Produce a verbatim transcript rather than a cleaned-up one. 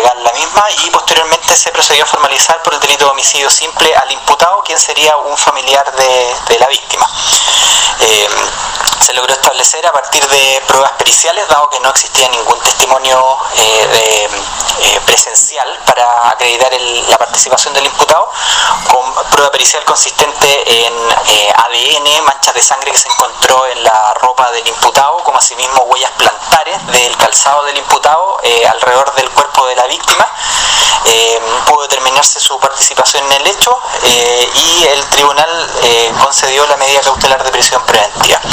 legal la misma, y posteriormente se procedió a formalizar por el delito de homicidio simple al imputado, quien sería un familiar de, de la víctima. Eh, se logró establecer a partir de pruebas periciales, dado que no existía ningún testimonio eh, de, eh, presencial para acreditar el, la participación del imputado, con prueba pericial consistente en eh, A D N, manchas de sangre que se encontró en la ropa del imputado, como asimismo huellas plantares del calzado del imputado eh, alrededor del cuerpo de la víctima. Eh, pudo determinarse su participación en el hecho eh, y el tribunal eh, concedió la medida cautelar de prisión preventiva.